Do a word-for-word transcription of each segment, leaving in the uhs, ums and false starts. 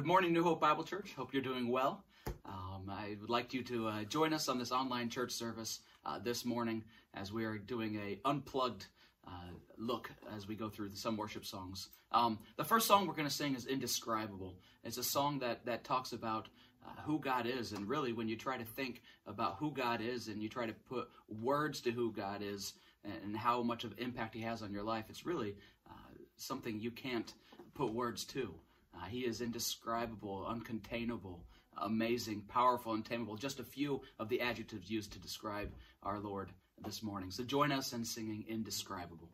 morning, New Hope Bible Church. Hope you're doing well. Um, I would like you to uh, join us on this online church service uh, this morning as we are doing a unplugged uh, look as we go through some worship songs. Um, the first song we're going to sing is Indescribable. It's a song that, that talks about uh, who God is, and really when you try to think about who God is and you try to put words to who God is and, and how much of impact he has on your life, it's really uh, something you can't put words to. Uh, he is indescribable, uncontainable, amazing, powerful, untamable. Just a few of the adjectives used to describe our Lord this morning. So join us in singing Indescribable.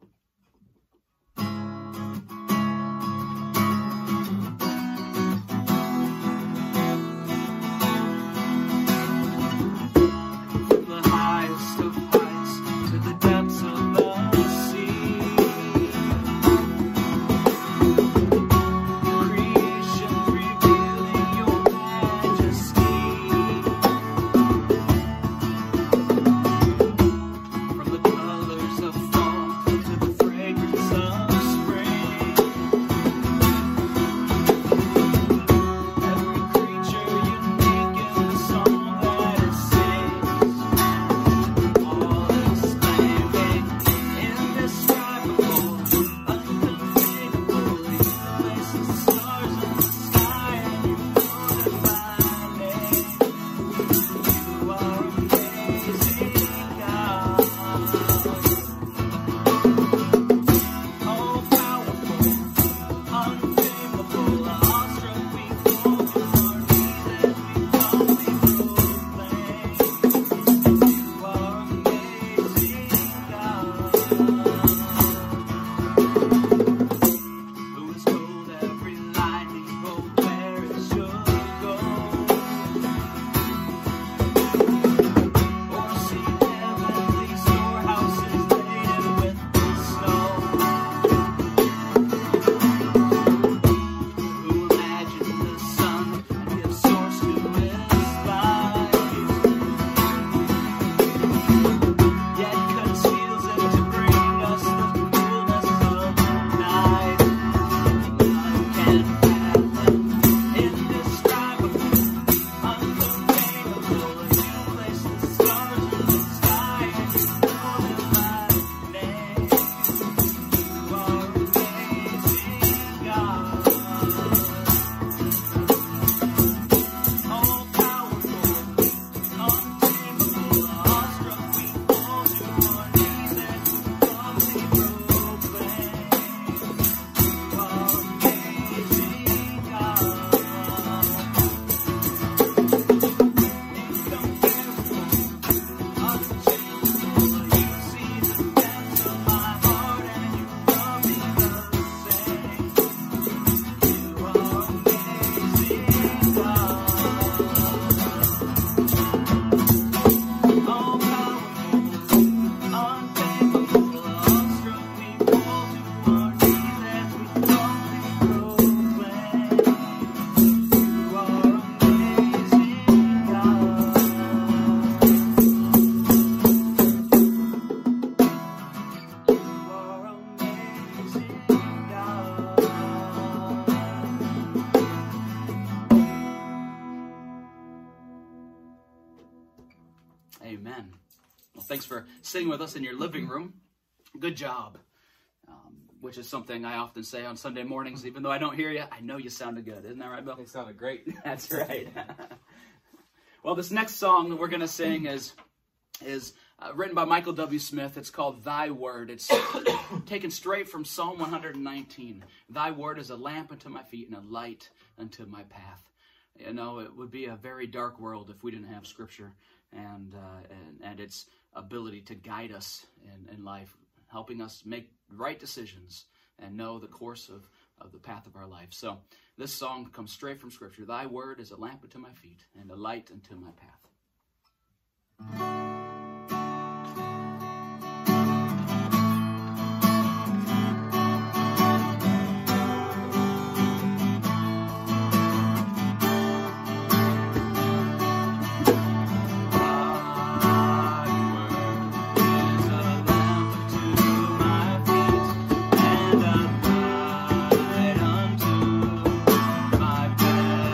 Amen. Well, thanks for sitting with us in your living room. Good job. Um, which is something I often say on Sunday mornings. Even though I don't hear you, I know you sounded good. Isn't that right, Bill? They sounded great. That's right. Well, this next song that we're going to sing is, is uh, written by Michael W. Smith. It's called Thy Word. It's taken straight from Psalm one nineteen. Thy Word is a lamp unto my feet and a light unto my path. You know, it would be a very dark world if we didn't have Scripture and uh, and, and its ability to guide us in, in life, helping us make right decisions and know the course of, of the path of our life. So this song comes straight from Scripture. Thy word is a lamp unto my feet and a light unto my path. My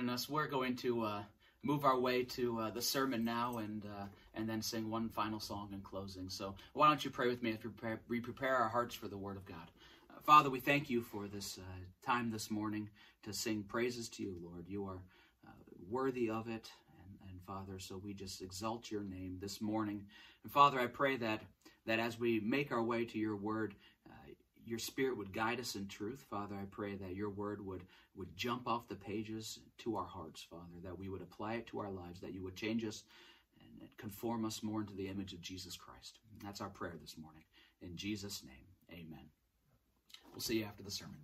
joining us. We're going to uh, move our way to uh, the sermon now and uh, and then sing one final song in closing. So why don't you pray with me as we prepare, we prepare our hearts for the Word of God. Uh, Father, we thank you for this uh, time this morning to sing praises to you, Lord. You are uh, worthy of it. And, and Father, so we just exalt your name this morning. And Father, I pray that, that as we make our way to your Word, your Spirit would guide us in truth. Father, I pray that your word would, would jump off the pages to our hearts, Father, that we would apply it to our lives, that you would change us and conform us more into the image of Jesus Christ. And that's our prayer this morning. In Jesus' name, amen. We'll see you after the sermon.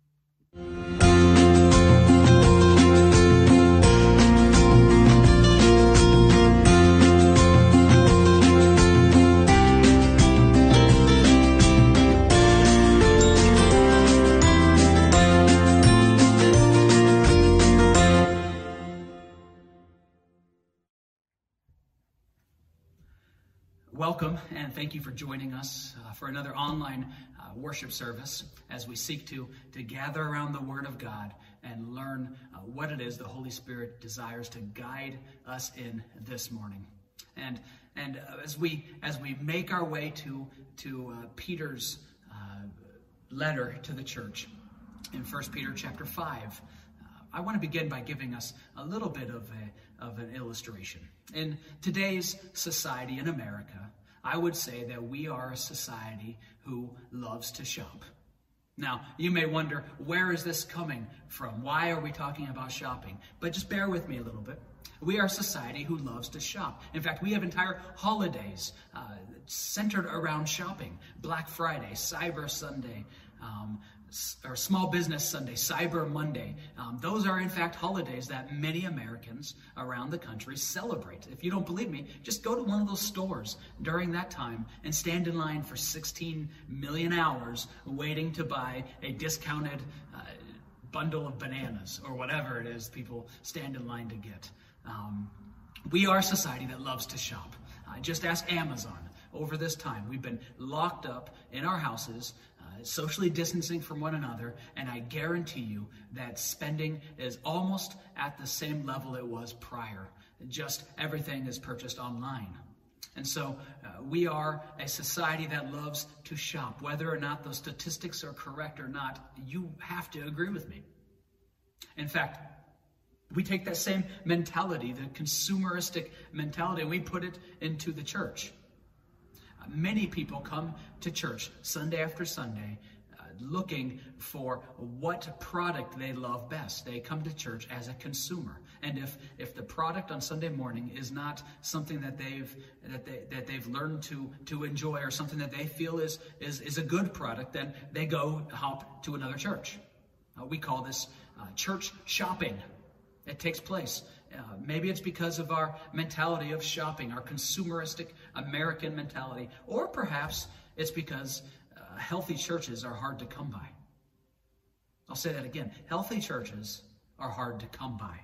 Welcome, and thank you for joining us uh, for another online uh, worship service as we seek to, to gather around the Word of God and learn uh, what it is the Holy Spirit desires to guide us in this morning. And and uh, as we as we make our way to to uh, Peter's uh, letter to the church in First Peter chapter five, uh, I want to begin by giving us a little bit of a of an illustration. In today's society in America, I would say that we are a society who loves to shop. Now, you may wonder, where is this coming from? Why are we talking about shopping? But just bear with me a little bit. We are a society who loves to shop. In fact, we have entire holidays uh, centered around shopping. Black Friday, Cyber Sunday, um, or Small Business Sunday, Cyber Monday. Um, those are, in fact, holidays that many Americans around the country celebrate. If you don't believe me, just go to one of those stores during that time and stand in line for sixteen million hours waiting to buy a discounted uh, bundle of bananas or whatever it is people stand in line to get. Um, we are a society that loves to shop. Uh, just ask Amazon. Over this time, we've been locked up in our houses, uh, socially distancing from one another, and I guarantee you that spending is almost at the same level it was prior. Just everything is purchased online. And so uh, we are a society that loves to shop. Whether or not those statistics are correct or not, you have to agree with me. In fact, we take that same mentality, the consumeristic mentality, and we put it into the church. Uh, many people come to church Sunday after Sunday uh, looking for what product they love best. They come to church as a consumer. And if if the product on Sunday morning is not something that they've that they that they've learned to to enjoy, or something that they feel is is is a good product, then they go hop to another church. Uh, we call this uh, church shopping. It takes place. Uh, maybe it's because of our mentality of shopping, our consumeristic American mentality, or perhaps it's because uh, healthy churches are hard to come by. I'll say that again. Healthy churches are hard to come by.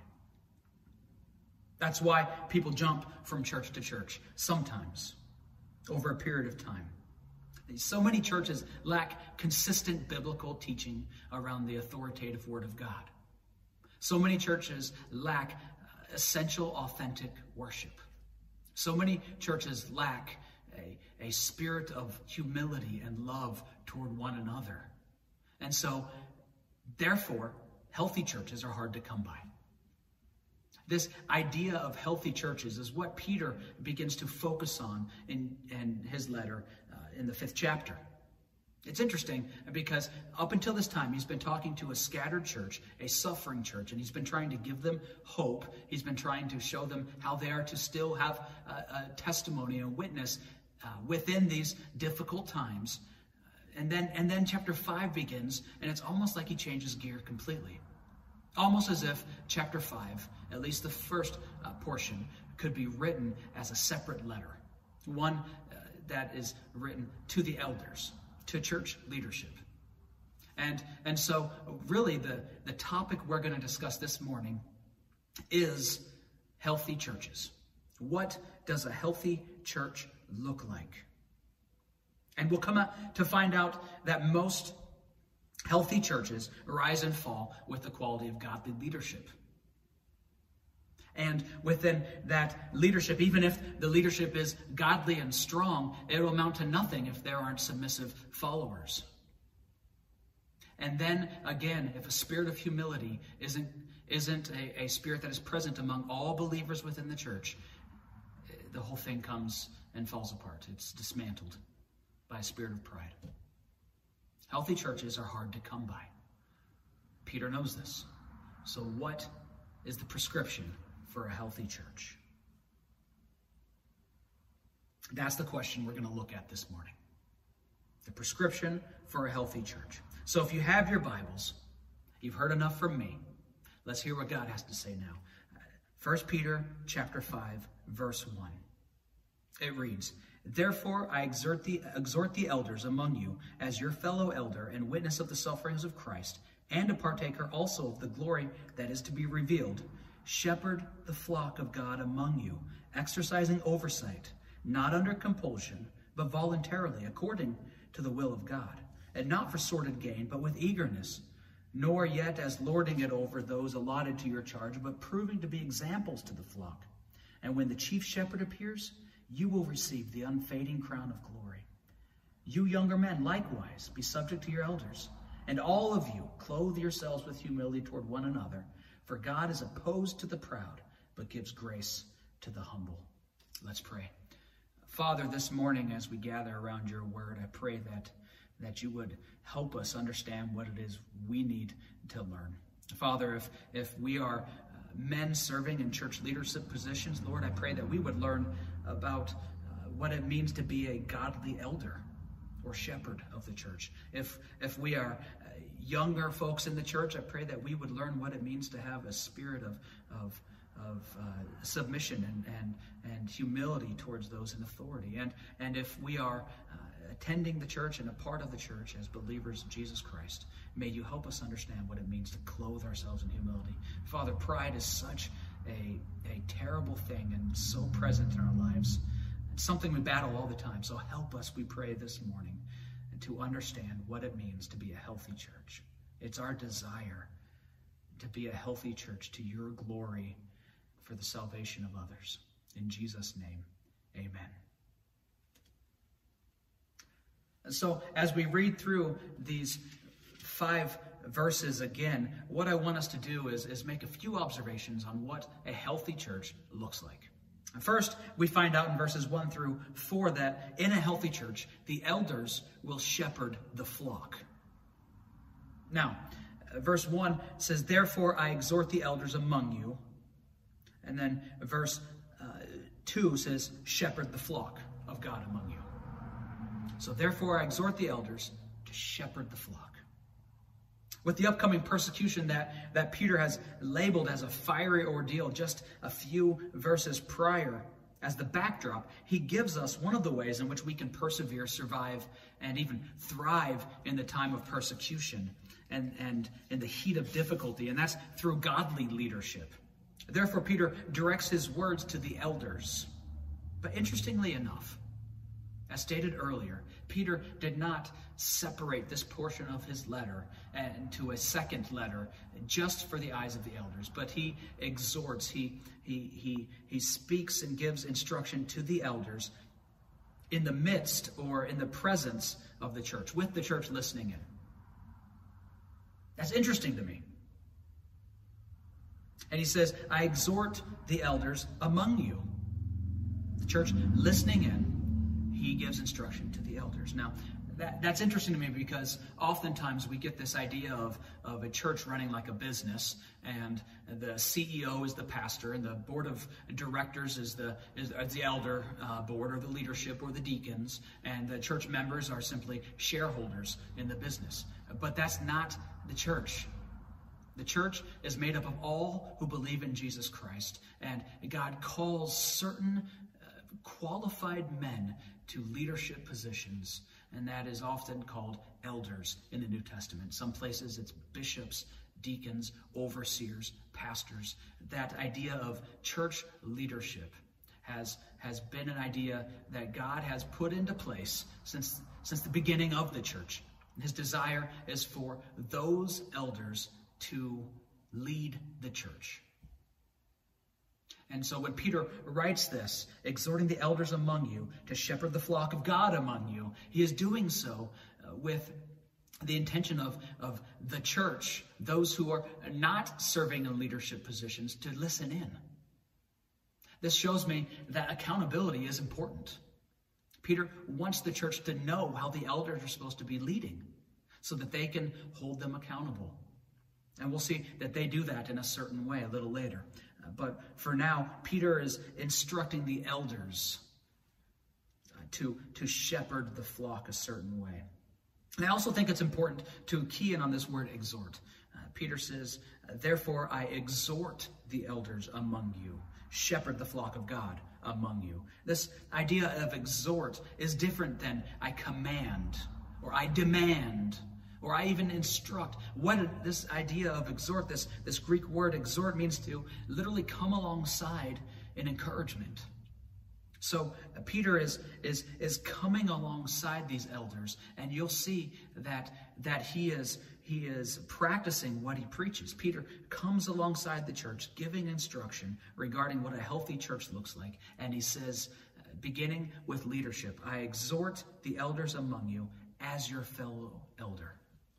That's why people jump from church to church, sometimes, over a period of time. So many churches lack consistent biblical teaching around the authoritative Word of God. So many churches lack uh, essential, authentic worship. So many churches lack a, a spirit of humility and love toward one another. And so, therefore, healthy churches are hard to come by. This idea of healthy churches is what Peter begins to focus on in, in his letter uh, in the fifth chapter. It's interesting because up until this time, he's been talking to a scattered church, a suffering church, and he's been trying to give them hope. He's been trying to show them how they are to still have a, a testimony and witness uh, within these difficult times. And then, and then chapter five begins, and it's almost like he changes gear completely. Almost as if chapter five, at least the first uh, portion, could be written as a separate letter. One uh, that is written to the elders, to church leadership. And, and so really the, the topic we're going to discuss this morning is healthy churches. What does a healthy church look like? And we'll come out to find out that most healthy churches rise and fall with the quality of godly leadership. And within that leadership, even if the leadership is godly and strong, it will amount to nothing if there aren't submissive followers. And then again, if a spirit of humility isn't, isn't a, a spirit that is present among all believers within the church, the whole thing comes and falls apart. It's dismantled by a spirit of pride. Healthy churches are hard to come by. Peter knows this. So what is the prescription for a healthy church? That's the question we're going to look at this morning. The prescription for a healthy church. So if you have your Bibles, you've heard enough from me. Let's hear what God has to say now. First Peter chapter five, verse one. It reads, "Therefore I exhort the, exhort the elders among you as your fellow elder and witness of the sufferings of Christ, and a partaker also of the glory that is to be revealed. Shepherd the flock of God among you, exercising oversight, not under compulsion, but voluntarily, according to the will of God, and not for sordid gain, but with eagerness, nor yet as lording it over those allotted to your charge, but proving to be examples to the flock. And when the chief shepherd appears, you will receive the unfading crown of glory. You younger men, likewise, be subject to your elders, and all of you clothe yourselves with humility toward one another, for God is opposed to the proud, but gives grace to the humble." Let's pray. Father, this morning as we gather around your word, I pray that, that you would help us understand what it is we need to learn. Father, if, if we are uh, men serving in church leadership positions, Lord, I pray that we would learn about uh, what it means to be a godly elder or shepherd of the church. If, if we are uh, younger folks in the church, I pray that we would learn what it means to have a spirit of, of, of uh, submission and, and, and humility towards those in authority. And, and if we are uh, attending the church and a part of the church as believers of Jesus Christ, may you help us understand what it means to clothe ourselves in humility. Father, pride is such a, a terrible thing and so present in our lives. It's something we battle all the time. So help us, we pray this morning, to understand what it means to be a healthy church. It's our desire to be a healthy church to your glory for the salvation of others. In Jesus' name, amen. And so as we read through these five verses again, what I want us to do is, is make a few observations on what a healthy church looks like. First, we find out in verses one through four that in a healthy church, the elders will shepherd the flock. Now, verse one says, "Therefore I exhort the elders among you." And then verse uh, two says, "Shepherd the flock of God among you." So therefore I exhort the elders to shepherd the flock. With the upcoming persecution that, that Peter has labeled as a fiery ordeal just a few verses prior as the backdrop, he gives us one of the ways in which we can persevere, survive, and even thrive in the time of persecution and, and in the heat of difficulty, and that's through godly leadership. Therefore, Peter directs his words to the elders. But interestingly enough, as stated earlier, Peter did not separate this portion of his letter into a second letter just for the eyes of the elders, but he exhorts, he, he, he, he speaks and gives instruction to the elders in the midst or in the presence of the church, with the church listening in. That's interesting to me. And he says, "I exhort the elders among you." The church listening in, he gives instruction to the elders. Now, that, that's interesting to me because oftentimes we get this idea of, of a church running like a business, and the C E O is the pastor, and the board of directors is the, is, is the elder uh, board, or the leadership, or the deacons, and the church members are simply shareholders in the business. But that's not the church. The church is made up of all who believe in Jesus Christ, and God calls certain uh, qualified men to leadership positions, and that is often called elders in the New Testament. Some places it's bishops, deacons, overseers, pastors. That idea of church leadership has, has been an idea that God has put into place since, since the beginning of the church. His desire is for those elders to lead the church. And so when Peter writes this, exhorting the elders among you to shepherd the flock of God among you, he is doing so uh, with the intention of, of the church, those who are not serving in leadership positions, to listen in. This shows me that accountability is important. Peter wants the church to know how the elders are supposed to be leading so that they can hold them accountable. And we'll see that they do that in a certain way a little later. Uh, but for now, Peter is instructing the elders uh, to, to shepherd the flock a certain way. And I also think it's important to key in on this word exhort. Uh, Peter says, therefore I exhort the elders among you, shepherd the flock of God among you. This idea of exhort is different than I command, or I demand, or I even instruct. What this idea of exhort, this, this Greek word exhort, means to literally come alongside in encouragement. So uh, Peter is, is, is coming alongside these elders, and you'll see that, that he is, he is practicing what he preaches. Peter comes alongside the church, giving instruction regarding what a healthy church looks like. And he says, uh, beginning with leadership, I exhort the elders among you as your fellow elder.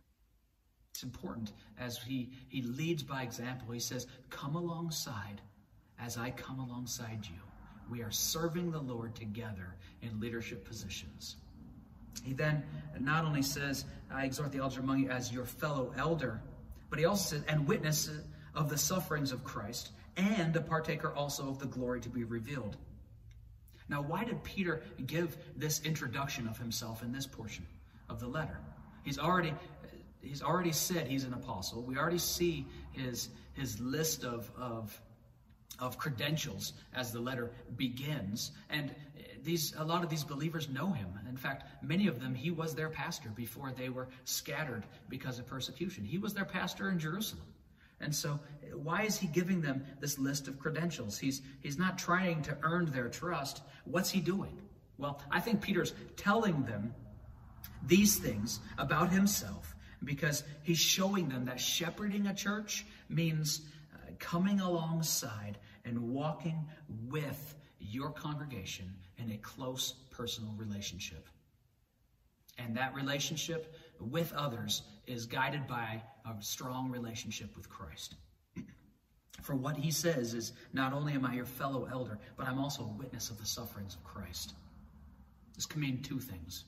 It's important as he, he leads by example. He says, come alongside as I come alongside you. We are serving the Lord together in leadership positions. He then not only says, I exhort the elders among you as your fellow elder, but he also says, and witness of the sufferings of Christ, and a partaker also of the glory to be revealed. Now, why did Peter give this introduction of himself in this portion of the letter? He's already, he's already said he's an apostle. We already see his, his list of, of of credentials as the letter begins. And these, a lot of these believers know him. In fact, many of them, he was their pastor before they were scattered because of persecution. He was their pastor in Jerusalem. And so why is he giving them this list of credentials? He's, he's not trying to earn their trust. What's he doing? Well, I think Peter's telling them these things about himself because he's showing them that shepherding a church means uh, coming alongside and walking with your congregation in a close personal relationship. And that relationship with others is guided by a strong relationship with Christ. For what he says is, not only am I your fellow elder, but I'm also a witness of the sufferings of Christ. This can mean two things.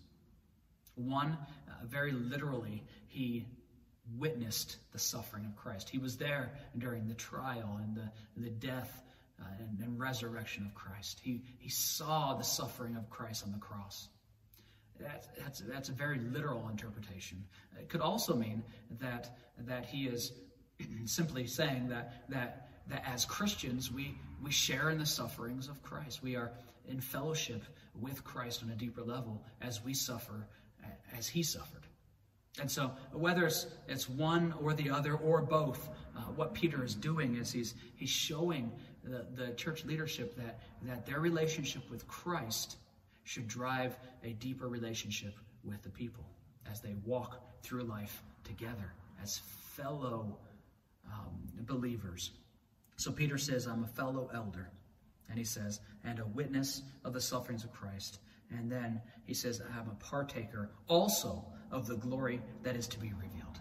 One, uh, very literally, he witnessed the suffering of Christ. He was there during the trial and the, the death uh, and, and resurrection of Christ. He, he saw the suffering of Christ on the cross. That, that's, that's a very literal interpretation. It could also mean that, that he is simply saying that, that, that as Christians, we, we share in the sufferings of Christ. We are in fellowship with Christ on a deeper level as we suffer as he suffered. And so whether it's, it's one or the other or both, uh, what Peter is doing is he's, he's showing the, the church leadership that, that their relationship with Christ should drive a deeper relationship with the people as they walk through life together as fellow um, believers. So Peter says, I'm a fellow elder. And he says, and a witness of the sufferings of Christ. And then he says, I'm a partaker also of the glory that is to be revealed.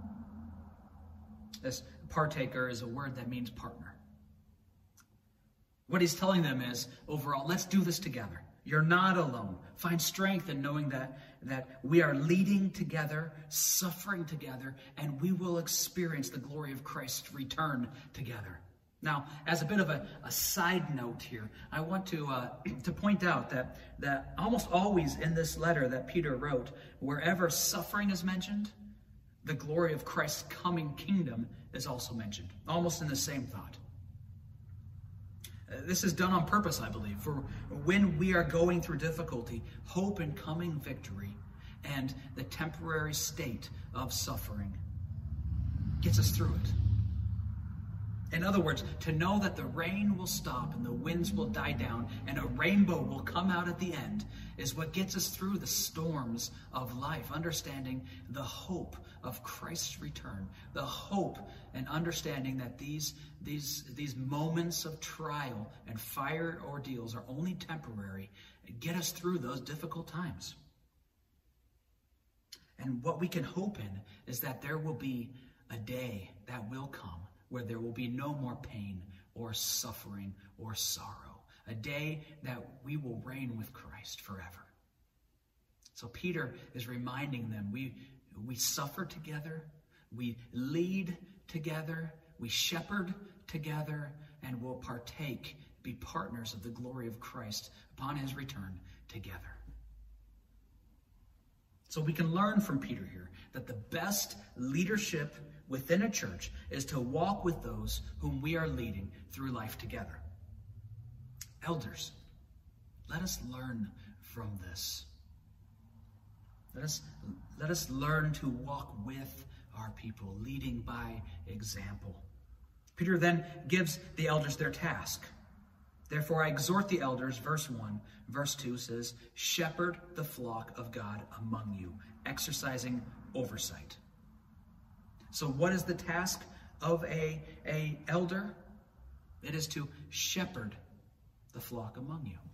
This partaker is a word that means partner. What he's telling them is, overall, let's do this together. You're not alone. Find strength in knowing that, that we are leading together, suffering together, and we will experience the glory of Christ's return together. Now, as a bit of a, a side note here, I want to uh, to point out that, that almost always in this letter that Peter wrote, wherever suffering is mentioned, the glory of Christ's coming kingdom is also mentioned, almost in the same thought. Uh, this is done on purpose, I believe, for when we are going through difficulty, hope in coming victory and the temporary state of suffering gets us through it. In other words, to know that the rain will stop and the winds will die down and a rainbow will come out at the end is what gets us through the storms of life, understanding the hope of Christ's return, the hope and understanding that these, these, these moments of trial and fire ordeals are only temporary, get us through those difficult times. And what we can hope in is that there will be a day that will come where there will be no more pain or suffering or sorrow. A day that we will reign with Christ forever. So Peter is reminding them, we, we suffer together, we lead together, we shepherd together, and will partake, be partners of the glory of Christ upon his return together. So we can learn from Peter here that the best leadership within a church is to walk with those whom we are leading through life together. Elders, let us learn from this. Let us, let us learn to walk with our people, leading by example. Peter then gives the elders their task. Therefore, I exhort the elders, verse one, verse two says, shepherd the flock of God among you, exercising oversight. So what is the task of a, a elder? It is to shepherd the flock among you.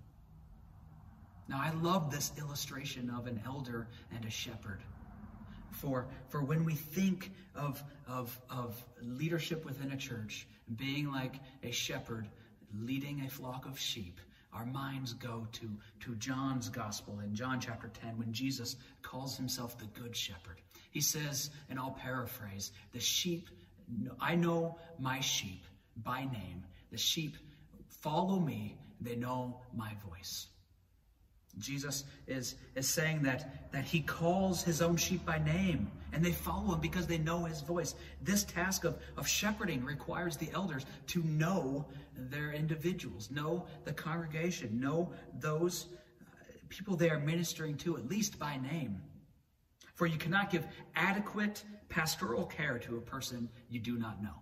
Now, I love this illustration of an elder and a shepherd. For, for when we think of, of, of leadership within a church, being like a shepherd leading a flock of sheep, our minds go to, to John's gospel in John chapter ten, when Jesus calls himself the good shepherd. He says, and I'll paraphrase, the sheep, I know my sheep by name. The sheep follow me. They know my voice. Jesus is, is saying that, that he calls his own sheep by name, and they follow him because they know his voice. This task of, of shepherding requires the elders to know their individuals, know the congregation, know those people they are ministering to, at least by name. For you cannot give adequate pastoral care to a person you do not know.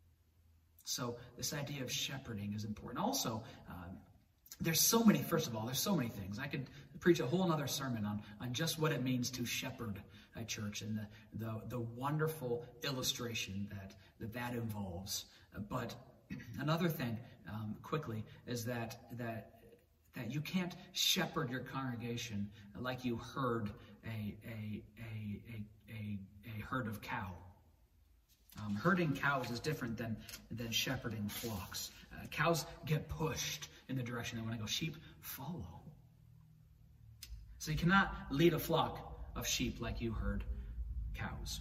So this idea of shepherding is important. Also, um, there's so many, first of all, there's so many things. I could preach a whole other sermon on, on just what it means to shepherd a church and the, the, the wonderful illustration that that, that involves. But another thing, um, quickly, is that, that, that you can't shepherd your congregation like you herd a, a, a, a, a, a herd of cow. Um, herding cows is different than, than shepherding flocks. Uh, cows get pushed in the direction they want to go. Sheep follow. So you cannot lead a flock of sheep like you herd cows.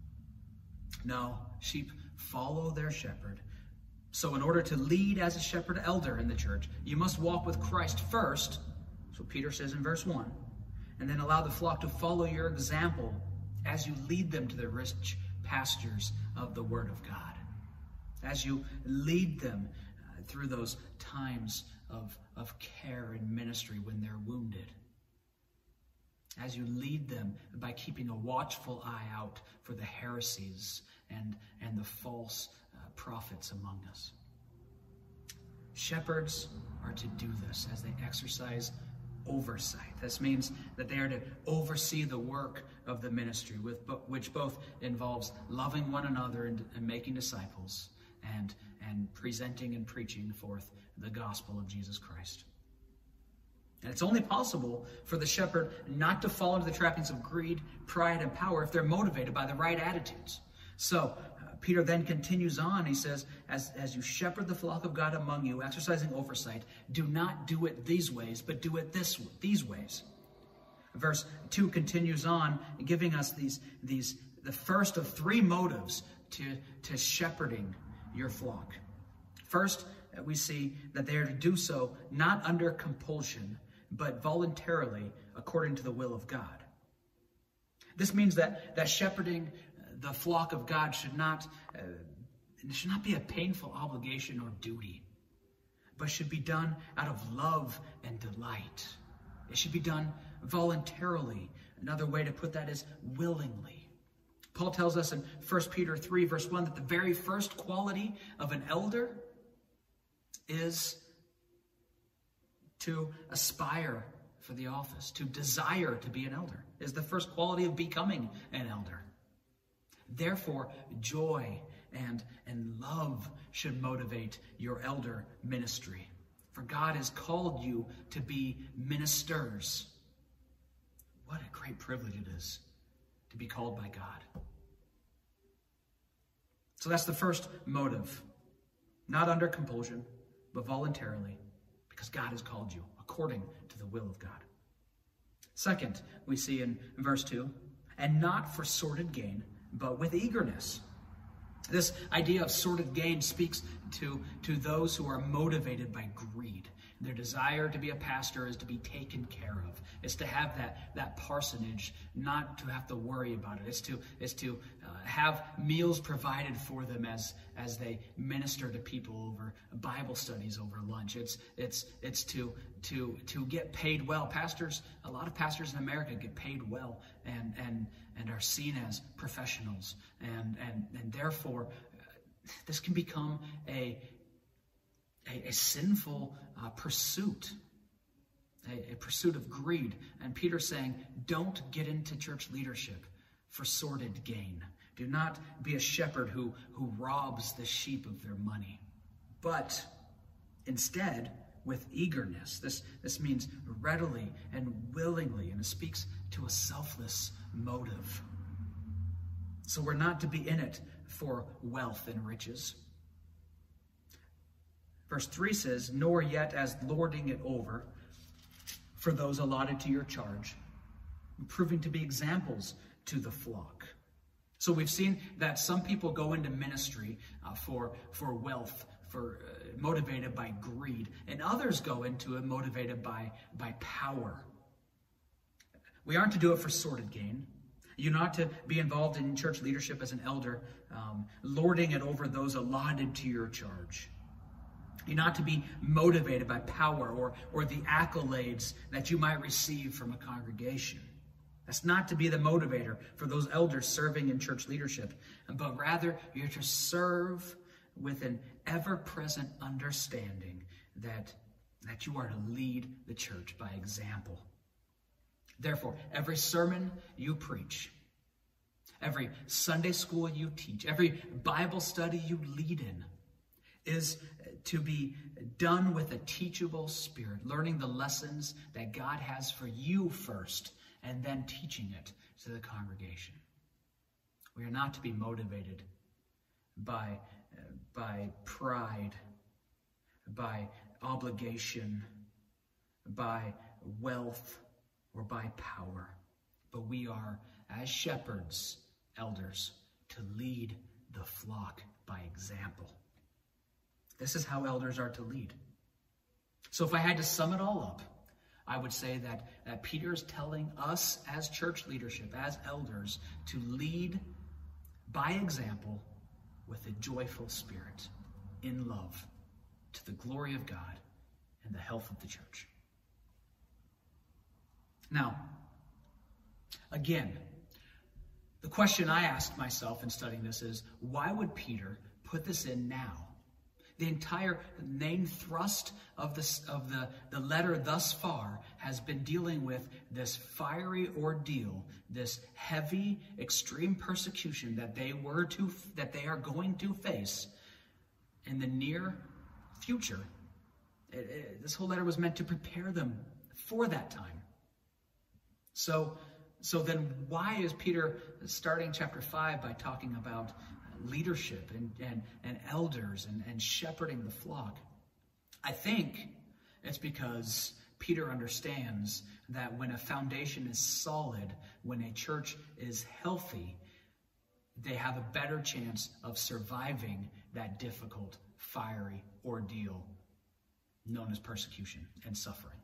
No, sheep follow their shepherd. So in order to lead as a shepherd elder in the church, you must walk with Christ first. That's what Peter says in verse one. And then allow the flock to follow your example as you lead them to the rich pastures of the Word of God. As you lead them uh, through those times of, of care and ministry when they're wounded. As you lead them by keeping a watchful eye out for the heresies and, and the false uh, prophets among us. Shepherds are to do this as they exercise oversight. This means that they are to oversee the work of the ministry, with which both involves loving one another and, and making disciples and, and presenting and preaching forth the gospel of Jesus Christ. And it's only possible for the shepherd not to fall into the trappings of greed, pride, and power if they're motivated by the right attitudes. So uh, Peter then continues on. He says, as, as you shepherd the flock of God among you, exercising oversight, do not do it these ways, but do it this these ways. Verse two continues on, giving us these, these the first of three motives to, to shepherding your flock. First, we see that they are to do so not under compulsion, but voluntarily according to the will of God. This means that, that shepherding the flock of God should not, uh, it should not be a painful obligation or duty, but should be done out of love and delight. It should be done voluntarily. Another way to put that is willingly. Paul tells us in First Peter three, verse one, that the very first quality of an elder is to aspire for the office. To desire to be an elder is the first quality of becoming an elder. Therefore, joy and, and love should motivate your elder ministry. For God has called you to be ministers. What a great privilege it is to be called by God. So that's the first motive. Not under compulsion, but voluntarily, because God has called you according to the will of God. Second, we see in verse two, and not for sordid gain, but with eagerness. This idea of sordid gain speaks to, to those who are motivated by greed. Their desire to be a pastor is to be taken care of. It's to have that, that parsonage, not to have to worry about it. It's to, it's to uh, have meals provided for them as, as they minister to people over Bible studies over lunch. It's, it's, it's to, to, to get paid well. Pastors, a lot of pastors in America get paid well and, and, and are seen as professionals. And, and, and therefore, uh, this can become a A, a sinful uh, pursuit, a, a pursuit of greed. And Peter's saying, don't get into church leadership for sordid gain. Do not be a shepherd who, who robs the sheep of their money, but instead with eagerness. This, this means readily and willingly, and it speaks to a selfless motive. So we're not to be in it for wealth and riches. Verse three says, nor yet as lording it over for those allotted to your charge, proving to be examples to the flock. So we've seen that some people go into ministry uh, for, for wealth, for uh, motivated by greed, and others go into it motivated by, by power. We aren't to do it for sordid gain. You're not to be involved in church leadership as an elder, um, lording it over those allotted to your charge. You're not to be motivated by power or, or the accolades that you might receive from a congregation. That's not to be the motivator for those elders serving in church leadership, but rather you're to serve with an ever-present understanding that, that you are to lead the church by example. Therefore, every sermon you preach, every Sunday school you teach, every Bible study you lead in is to be done with a teachable spirit, learning the lessons that God has for you first, and then teaching it to the congregation. We are not to be motivated by, uh, by pride, by obligation, by wealth, or by power, but we are, as shepherds, elders, to lead the flock by example. This is how elders are to lead. So if I had to sum it all up, I would say that, that Peter is telling us as church leadership, as elders, to lead by example with a joyful spirit, in love, to the glory of God and the health of the church. Now, again, the question I asked myself in studying this is, why would Peter put this in now? The entire main thrust of, this, of the, the letter thus far has been dealing with this fiery ordeal, this heavy, extreme persecution that they were to, that they are going to face in the near future. It, it, this whole letter was meant to prepare them for that time. So, so then why is Peter starting chapter five by talking about leadership and, and, and elders and, and shepherding the flock? I think it's because Peter understands that when a foundation is solid, when a church is healthy, they have a better chance of surviving that difficult, fiery ordeal known as persecution and suffering.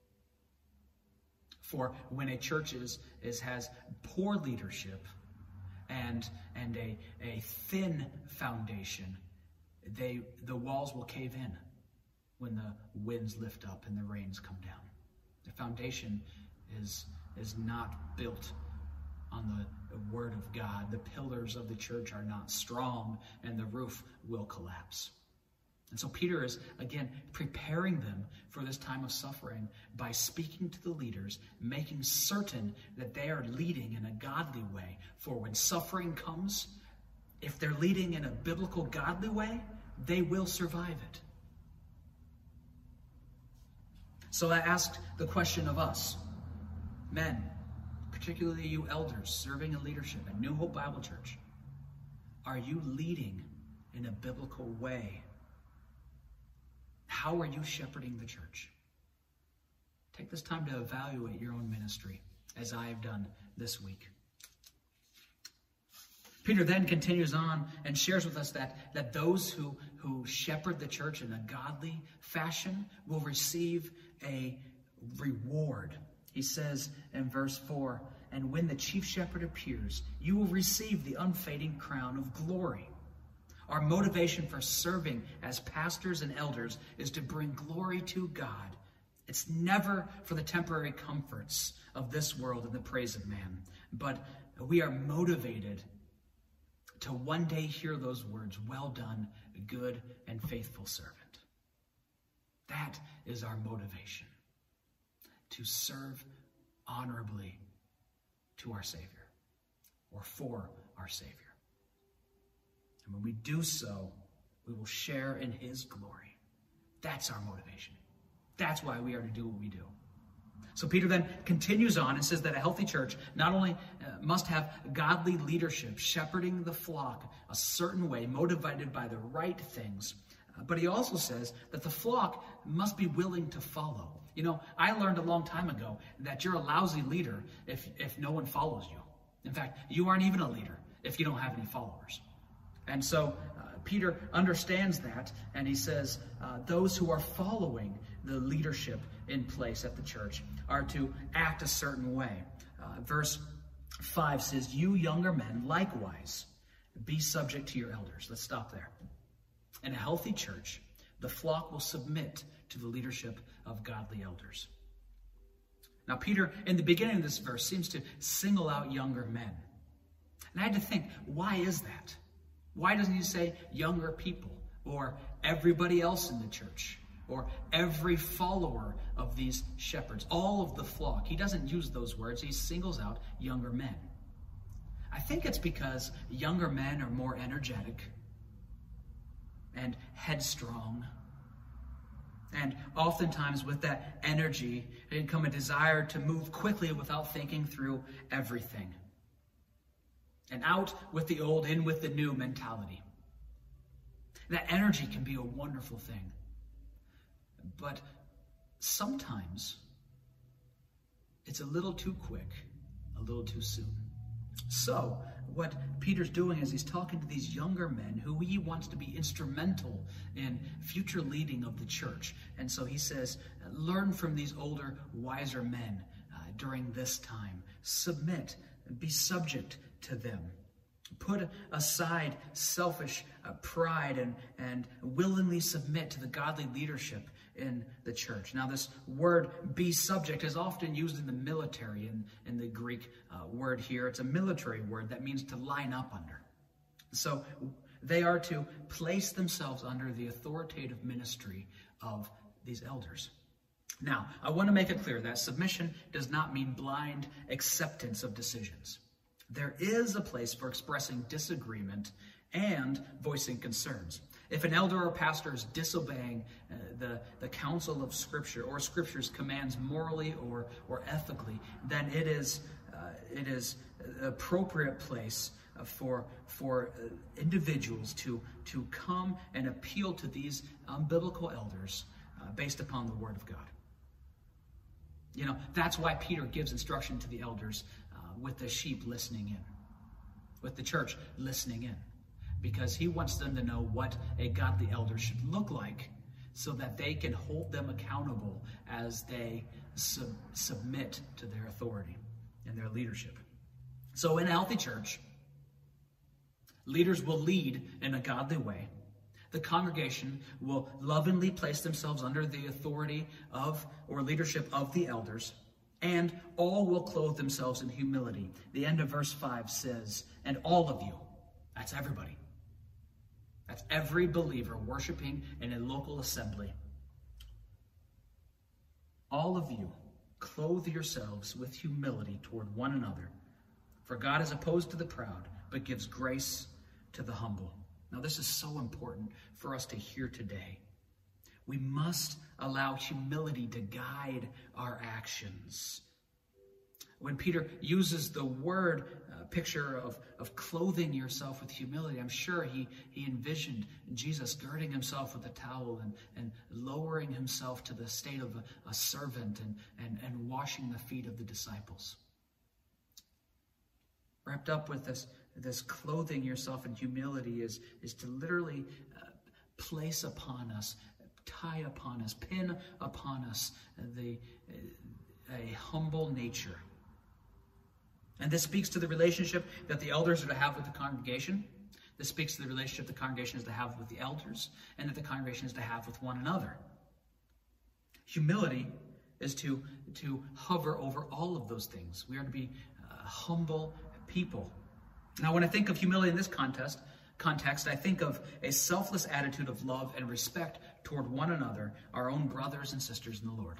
For when a church is, is has poor leadership and and a, a thin foundation, they the walls will cave in when the winds lift up and the rains come down. The foundation is is not built on the, the word of God. The pillars of the church are not strong, and the roof will collapse. And so Peter is, again, preparing them for this time of suffering by speaking to the leaders, making certain that they are leading in a godly way. For when suffering comes, if they're leading in a biblical, godly way, they will survive it. So I asked the question of us, men, particularly you elders serving in leadership at New Hope Bible Church, are you leading in a biblical way? How are you shepherding the church? Take this time to evaluate your own ministry, as I have done this week. Peter then continues on and shares with us that, that those who, who shepherd the church in a godly fashion will receive a reward. He says in verse four, "And when the chief shepherd appears, you will receive the unfading crown of glory." Our motivation for serving as pastors and elders is to bring glory to God. It's never for the temporary comforts of this world and the praise of man, but we are motivated to one day hear those words, "Well done, good and faithful servant." That is our motivation, to serve honorably to our Savior, or for our Savior. And when we do so, we will share in his glory. That's our motivation. That's why we are to do what we do. So Peter then continues on and says that a healthy church not only uh, must have godly leadership, shepherding the flock a certain way, motivated by the right things, uh, but he also says that the flock must be willing to follow. You know, I learned a long time ago that you're a lousy leader if, if no one follows you. In fact, you aren't even a leader if you don't have any followers. And so uh, Peter understands that, and he says uh, those who are following the leadership in place at the church are to act a certain way. Uh, verse five says, "You younger men, likewise, be subject to your elders." Let's stop there. In a healthy church, the flock will submit to the leadership of godly elders. Now, Peter, in the beginning of this verse, seems to single out younger men. And I had to think, why is that? Why doesn't he say younger people, or everybody else in the church, or every follower of these shepherds, all of the flock? He doesn't use those words. He singles out younger men. I think it's because younger men are more energetic and headstrong. And oftentimes with that energy, it can come a desire to move quickly without thinking through everything. And out with the old, in with the new mentality. That energy can be a wonderful thing. But sometimes it's a little too quick, a little too soon. So what Peter's doing is he's talking to these younger men who he wants to be instrumental in future leading of the church. And so he says, learn from these older, wiser men uh, during this time. Submit, be subject to them. Put aside selfish uh, pride and, and willingly submit to the godly leadership in the church. Now, this word "be subject" is often used in the military in, in the Greek uh, word here. It's a military word that means to line up under. So they are to place themselves under the authoritative ministry of these elders. Now, I want to make it clear that submission does not mean blind acceptance of decisions. There is a place for expressing disagreement and voicing concerns. If an elder or pastor is disobeying uh, the, the counsel of Scripture or Scripture's commands morally or, or ethically, then it is, uh, it is an appropriate place uh, for, for uh, individuals to, to come and appeal to these unbiblical elders uh, based upon the Word of God. You know, that's why Peter gives instruction to the elders uh, with the sheep listening in, with the church listening in, because he wants them to know what a godly elder should look like so that they can hold them accountable as they sub- submit to their authority and their leadership. So in a healthy church, leaders will lead in a godly way. The congregation will lovingly place themselves under the authority of or leadership of the elders, and all will clothe themselves in humility. The end of verse five says, "And all of you," that's everybody. That's every believer worshiping in a local assembly. All of you, clothe yourselves with humility toward one another. For God is opposed to the proud, but gives grace to the humble. Now, this is so important for us to hear today. We must allow humility to guide our actions. When Peter uses the word uh, picture of, of clothing yourself with humility, I'm sure he, he envisioned Jesus girding himself with a towel and, and lowering himself to the state of a, a servant and, and, and washing the feet of the disciples. Wrapped up with this, this clothing yourself in humility is, is to literally uh, place upon us, tie upon us, pin upon us the, uh, a humble nature. And this speaks to the relationship that the elders are to have with the congregation. This speaks to the relationship the congregation is to have with the elders and that the congregation is to have with one another. Humility is to, to hover over all of those things. We are to be uh, humble people. Now, when I think of humility in this context, context, I think of a selfless attitude of love and respect toward one another, our own brothers and sisters in the Lord.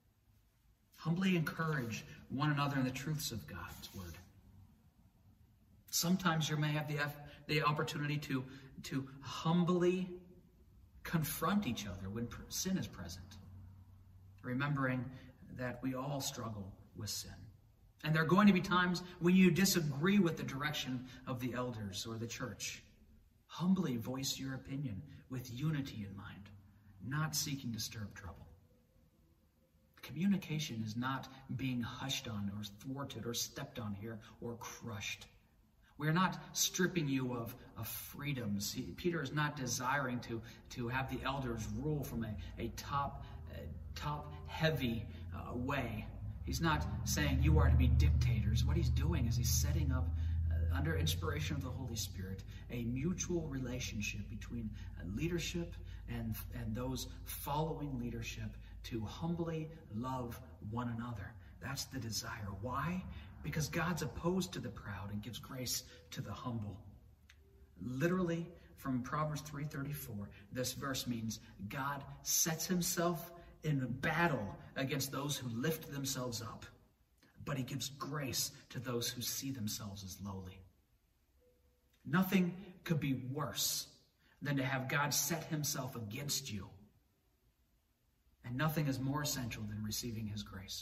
Humbly encourage one another in the truths of God's word. Sometimes you may have the, the opportunity to, to humbly confront each other when sin is present, remembering that we all struggle with sin. And there are going to be times when you disagree with the direction of the elders or the church. Humbly voice your opinion with unity in mind, not seeking to stir up trouble. Communication is not being hushed on or thwarted or stepped on here or crushed. We're not stripping you of, of freedoms. He, Peter is not desiring to, to have the elders rule from a, a top, uh, top heavy uh, way. He's not saying you are to be dictators. What he's doing is he's setting up, uh, under inspiration of the Holy Spirit, a mutual relationship between uh, leadership and, and those following leadership to humbly love one another. That's the desire. Why? Because God's opposed to the proud and gives grace to the humble. Literally, from Proverbs three thirty-four, this verse means God sets himself in battle against those who lift themselves up, but he gives grace to those who see themselves as lowly. Nothing could be worse than to have God set himself against you. And nothing is more essential than receiving his grace.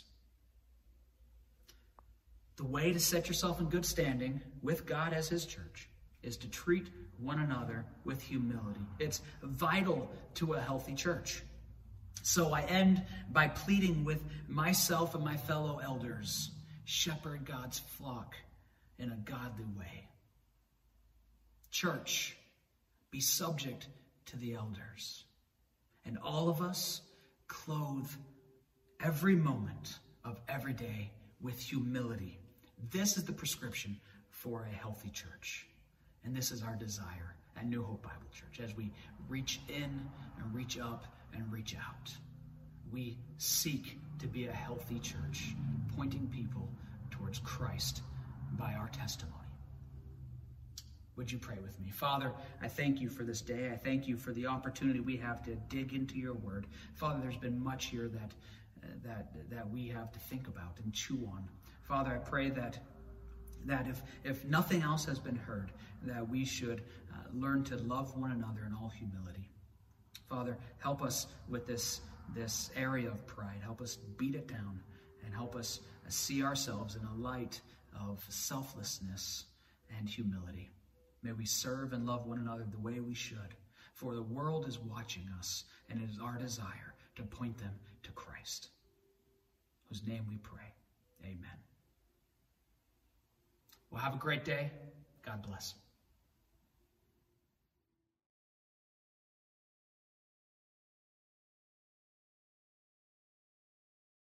The way to set yourself in good standing with God as his church is to treat one another with humility. It's vital to a healthy church. So I end by pleading with myself and my fellow elders, shepherd God's flock in a godly way. Church, be subject to the elders. And all of us clothe every moment of every day with humility. This is the prescription for a healthy church. And this is our desire at New Hope Bible Church as we reach in and reach up and reach out. We seek to be a healthy church, pointing people towards Christ by our testimony. Would you pray with me? Father, I thank you for this day. I thank you for the opportunity we have to dig into your word. Father, there's been much here that, uh, that, that we have to think about and chew on. Father, I pray that, that if, if nothing else has been heard, that we should uh, learn to love one another in all humility. Father, help us with this, this area of pride. Help us beat it down and help us uh, see ourselves in a light of selflessness and humility. May we serve and love one another the way we should, for the world is watching us, and it is our desire to point them to Christ, whose name we pray. Amen. Well, have a great day. God bless.